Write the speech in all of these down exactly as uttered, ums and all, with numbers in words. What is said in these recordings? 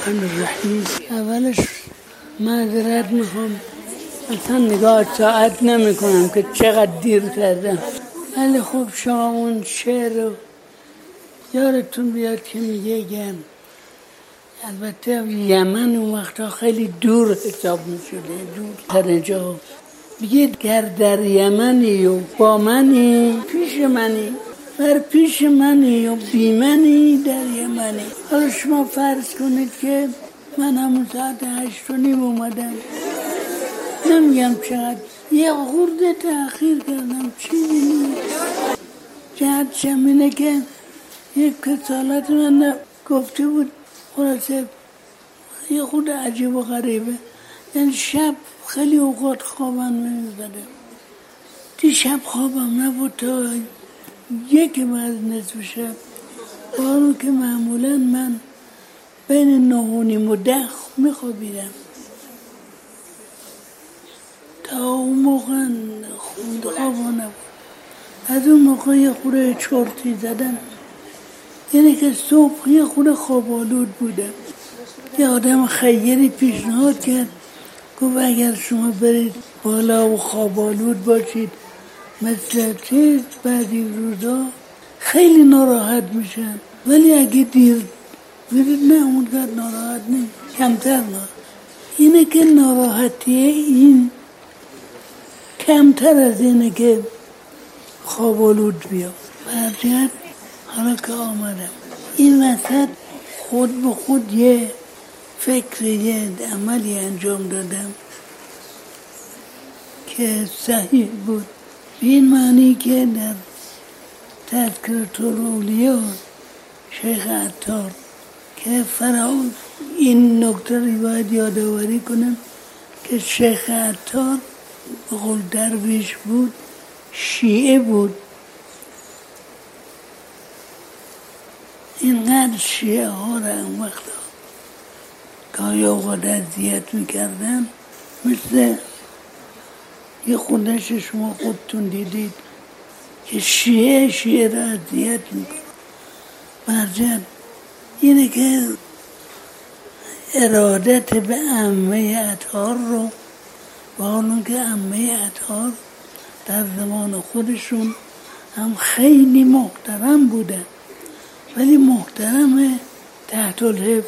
الرحمن الرحیم. اولش معذرت میخوام، اصلا نگاه ساعت نمی کنم که چقدر دیر کردم، ولی خب شما اون شعر رو یادتون بیاد که میگم البته یمن اون وقتا خیلی دور حساب میشده، دور تر جا. میگه گر در یمنی و با منی پیش منی، بر پیش منی و بی منی در یمنی. حالا شما فرض کنید که من همون ساعت هشت و نیم اومدم، نمیگم چقدر، یه خورده تأخیر کردم، چیزی نیست. جهت اینه که یک کسالت من گفته بود، خلاصه یه خود عجیب و غریبه. یعنی شب خیلی اوقات خوابم نمیبره، دیشب خوابم نبود تا یکی بعد نصف شب، بارو که معمولا من بین نه و نیم و ده میخوابیدم. تا اون موقع خود خوابا نبود. از اون موقع یه خوره چرتی زدم، یعنی که صبح یه خوره خوابالود بودم. یه آدم خیلی پیشنهاد کرد، گفت اگر شما برید بالا و خوابالود باشید مثل چیز بعضی روزا خیلی ناراحت میشن، ولی اگه دیر برید نه اونقدر ناراحت نمی، کمتر ناراحت. اینه که ناراحتیه این کمتر از اینه که خوابالود بیام. برجت حالا که آمدم این وسط خود به خود یه فکر، یه عملی انجام دادم که صحیح بود، به این معنی که در تذکرة الاولیاء شیخ عطار که فرعون این نکته رو باید یادآوری کنم که شیخ عطار به قول درویش بود، شیعه بود. اینقدر شیعه ها را اون وقت گاهی اوقات اذیت میکردن، مثل یه خودش شما خودتون دیدید که شیعه شیعه را اذیت میکنه. برجن اینه که ارادت به عمه اطهار رو، و حالا که عمه اطهار در زمان خودشون هم خیلی محترم بودن، ولی محترم تحت الحفظ،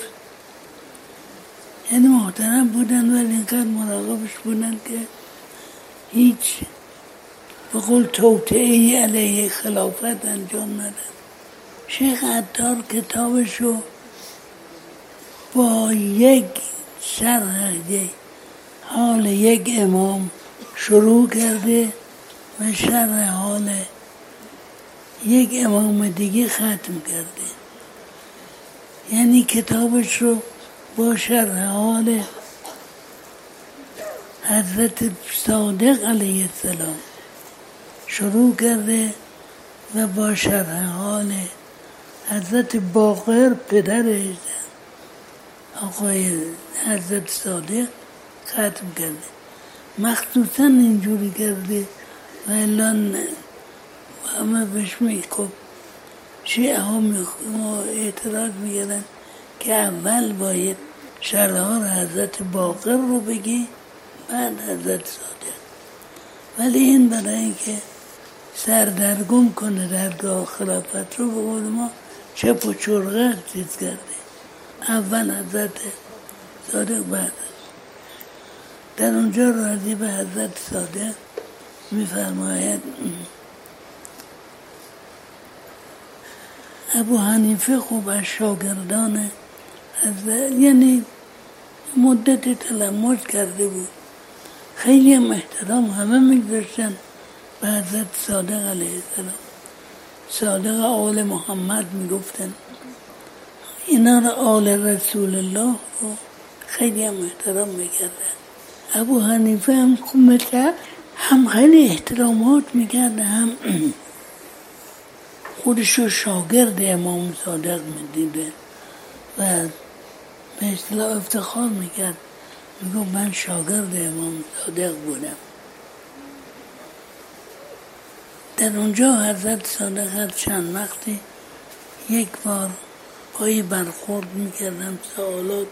یعنی محترم بودن ولی اینقدر مراقبش بودن که هیچ به قول توطئه‌ای علیه خلافت انجام ندن. شیخ عطار کتابشو با یک شرح حال یک امام شروع کرده و شرح حال یک امام دیگه ختم کرده. یعنی کتابش رو با شرح حال حضرت صادق علیه السلام شروع کرده و با شرح حال حضرت باقر پدرش آقای حضرت صادق ختم کرده. مخصوصا اینجوری کرده و الان همه بهش میگفت، شیعه ها اعتراض میگردن که اول باید شرح حال حضرت باقر رو بگی بعد حضرت صادق، ولی این برای اینکه سردرگم کنه درگاه خلافت رو، به قول ما چپ و چرغه چیز کرده، اول حضرت صادق بعد. در اونجا راضی به حضرت صادق میفرماید ابو حنیفه خوب از شاگردان حضرت، یعنی مدت تلمذ کرده بود، خیلی هم احترام همه میگذاشتن به حضرت صادق علیه السلام. صادق آل محمد میگفتن، اینا رو آل رسول الله رو خیلی هم احترام میکردن. ابو حنیفه هم خوب مثل هم خیلی احترامات میکرد، هم خودشو شاگرد امام صادق میدیده و به اصطلاح افتخار میکرد، میگو من شاگرد امام صادق بودم. در اونجا حضرت صادق چند وقتی یک بار پای برخورد میکردم سوالاتی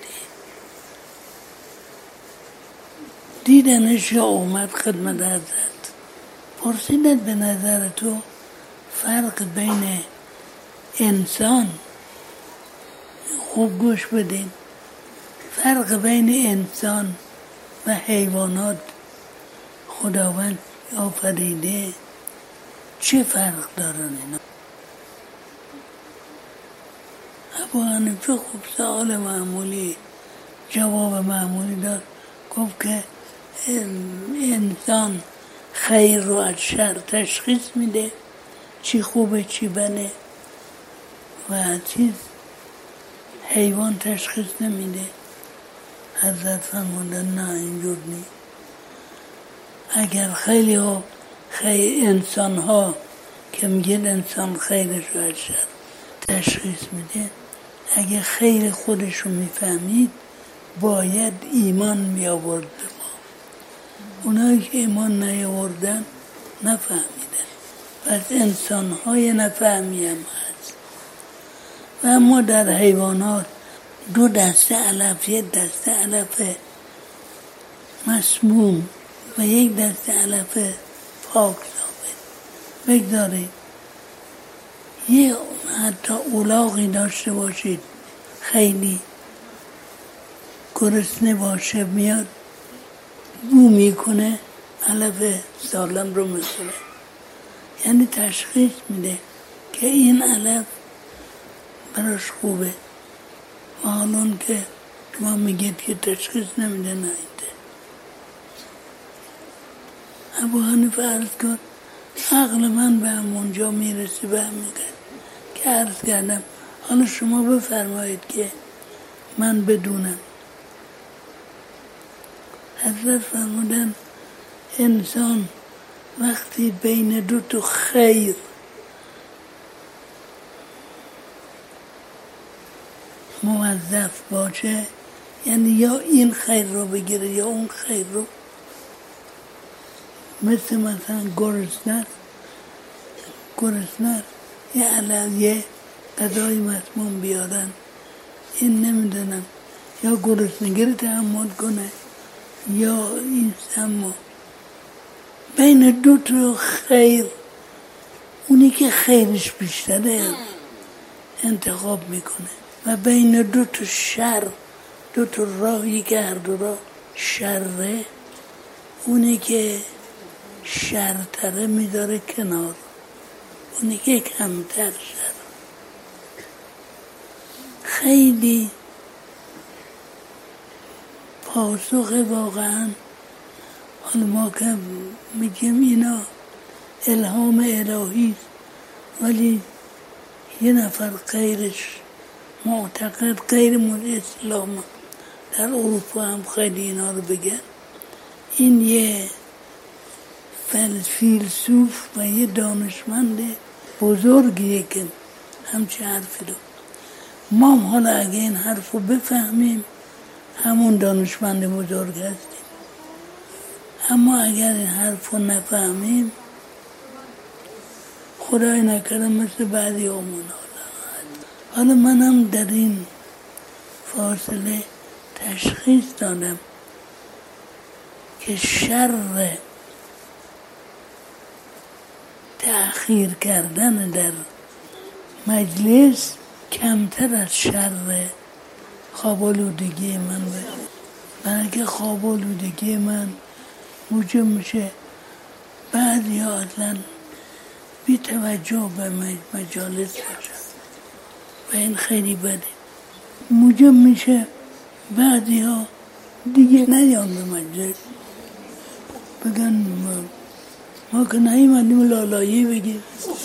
دیدنش یا اومد خدمت حضرت پرسیدن به نظر تو فرق بین انسان خوب گوش بدین فرق بین انسان و حیوانات خداوند آفریده چه فرق دارن اینا؟ ابو حنیفه خوب سوال معمولی جواب معمولی داد گفت که انسان خیر رو از شر تشخیص میده چی خوبه چی بده و چیز حیوان تشخیص نمیده. حضرت فرمودن نه اینجور نیست. اگر خیلی ها خیر انسان ها که میگن انسان خیرش رو از شر تشخیص میده اگه خیر خودش رو میفهمید باید ایمان می آورد به ما. اونایی که ایمان نیاوردن نفهمیدن پس انسان های نفهمی هم هست. و اما در حیوانات دو دسته علف یک دسته علف مسموم و یک دسته علف پاک ثابت بگذارید. یه حتی اولاغی داشته باشید خیلی گرسنه باشه میاد بو میکنه علف سالم رو میخوره یعنی تشخیص میده که این علف براش خوبه و حالون که شما میگید که تشخیص نمیده نه ایده. ابو حنیفه عرض کرد عقل من به همونجا میرسه به همین که عرض کردم حالا شما بفرمایید که من بدونم. حضرت فرمودن انسان وقتی بین دو تا خیر موظف باشه یعنی یا این خیر رو بگیره یا اون خیر رو مثل مثلا گرسنه گرسنه یه علاوه غذای مسموم بیارن این نمیدونم یا گرسنگی رو تحمل کنه یا این سمو بین دو تا خیر اونی که خیرش بیشتره انتخاب میکنه و بین دو تا شر دو تا راهی که هر دو راه شره اونی که شرتره میداره کنار اونی که کمتر شر. خیلی پاسخ واقعا حالا ما که میگیم اینا الهام الهی ولی یه نفر غیرش معتقد غیر مورد اسلام در اروپا هم خیلی اینا رو بگن این یه فیلسوف و یه دانشمند بزرگیه که همچه حرفی رو ما هم حالا اگه این حرف رو بفهمیم همون دانشمند بزرگ هستیم اما اگر این حرف رو نفهمیم خدای نکرده مثل بعضی همون حالا منم در این فاصله تشخیص دادم که شر تأخیر کردن در مجلس کمتر از شر خواب آلودگی من بود. برای که خواب آلودگی من موجب میشه بعضی ها اصلا بی توجه به مجالس باشن و این خیلی بده. موجب میشه بعضی ها دیگه نیان به مجلس بگن ما, ما که نیومدیم لالایی بگیم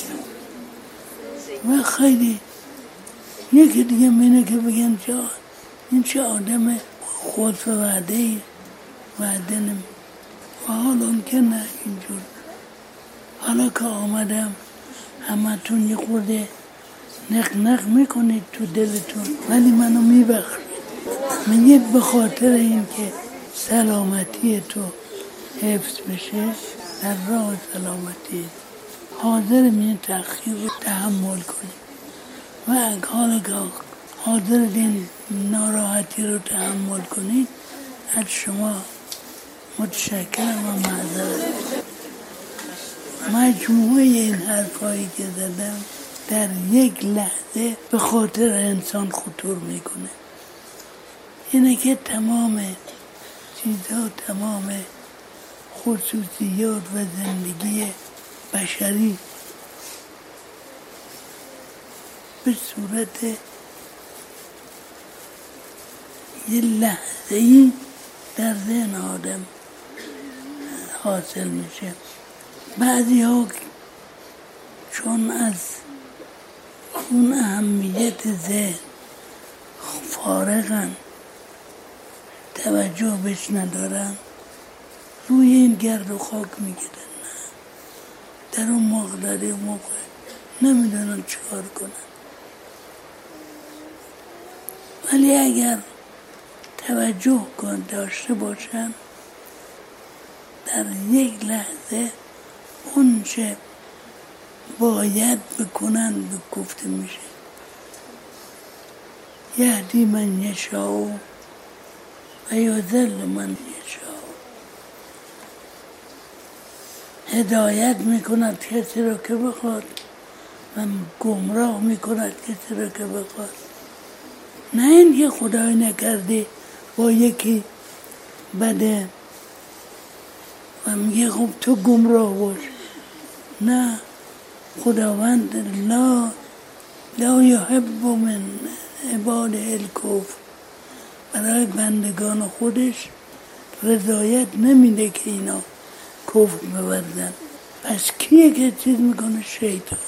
و خیلی یکی دیگه مینه که بگن چه این چه آدم خود و وعده ای وعده نمی و حالا که نه اینجور حالا که آمدم همه تون یه خورده نق نق میکنید تو دلتون ولی منو میبخشید میگید به خاطر این که سلامتی تو حفظ بشه در راه سلامتی حاضر این تأخیر رو تحمل کنید و حالا که حاضر این ناراحتی رو تحمل کنید، از شما متشکرم و معذرت. مجموعه این حرفایی که زدم در یک لحظه به خاطر انسان خطور میکنه. اینه که تمام چیزها، تمام خصوصیات و زندگی بشری به صورت یه لحظه‌ای در ذهن آدم حاصل میشه. بعضی ها چون از اون اهمیت ذهن فارغن، توجه بهش ندارن، روی این گرد و خاک میگیرن. نه، در اون موقع در اون موقع نمیدونن چیکار کنن. ولی اگر توجه کن داشته باشن، در یک لحظه اون چه باید بکنن به گفته میشه. یهدی من یشاء و یضل من یشاء. هدایت میکند کسی رو که بخواد و گمراه میکند کسی رو که بخواد. نه اینکه خدای نکرده با یکی بده و میگه خب تو گمراه باش. نه، خداوند لا لا یحب من عباده الکفر، برای بندگان خودش رضایت نمیده که اینا کفر بورزن. پس کیه که چیز میکنه؟ شیطانه.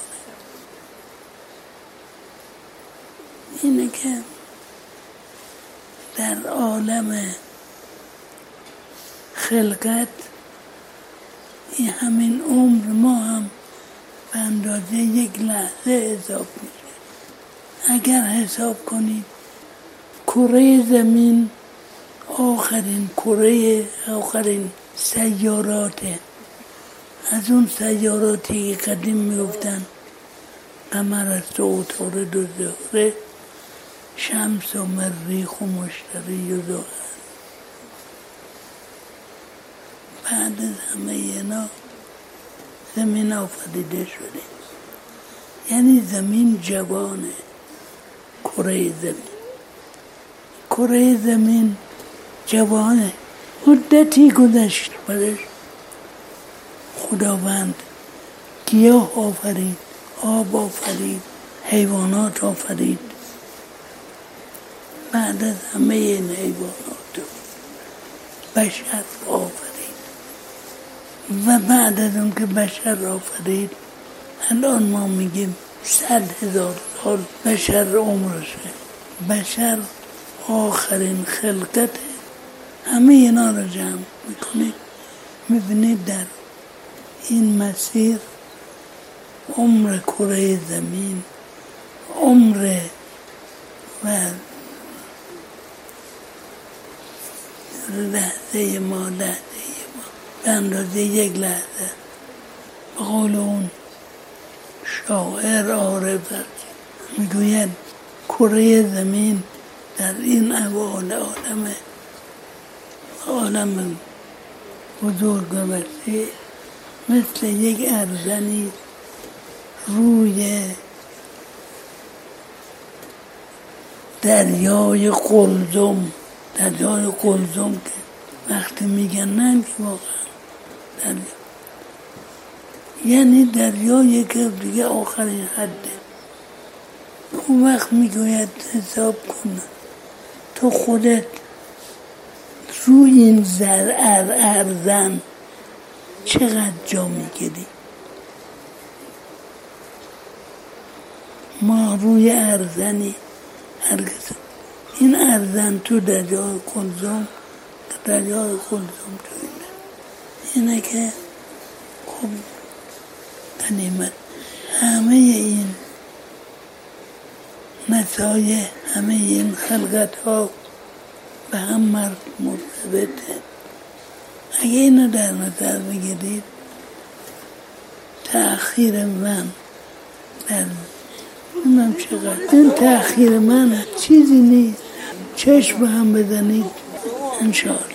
اینه که در عالم خلقت این همین عمر ما هم به اندازه یک لحظه حساب میشه. اگر حساب کنید کره زمین آخرین کره، آخرین سیاراته. از اون سیاراتی که قدیم میگفتن قمر است و عطارد و زهره، شمس و مریخ و مشتری و زحل. بعد از همه اینا زمین آفریده شده. یعنی زمین جوانه. کره زمین کره زمین جوانه. مدتی گذشت برش خداوند گیاه آفرید، آب آفرید، حیوانات آفرید. بعد از همه این حیوانات بشر آفرید و بعد از اون که بشر آفرید الان ما میگیم صد هزار سال بشر عمرشه. بشر آخرین خلقته. همه اینا رو جمع میکنید میبینید در این مسیر عمر کره زمین، عمر و لحظه ما لحظه ما به اندازه یک لحظه. به قول اون شاعر عارف میگوید کره زمین در این احوال عالم عالم بزرگ و وسیع مثل یک ارزنی روی دریای قلزم. دریای قلزم که وقتی میگن نه که واقعا دریا، یعنی دریایی که دیگه آخرین حده. اون وقت میگوید حساب کن تو خودت روی این زر ارزن چقدر جا میگیری. ما روی ارزنی هرگز این ارزن تو دریای قلزم، دریای قلزم تو اینه اینه که خب غنیمت همه این مسایه، همه این خلقت ها به هم مرتبطه. اگه اینو در نظر بگیرید تأخیر من در نمیدونم چقدر. این تأخیر من چیزی نیست. چشم به هم بزنید انشاءالله.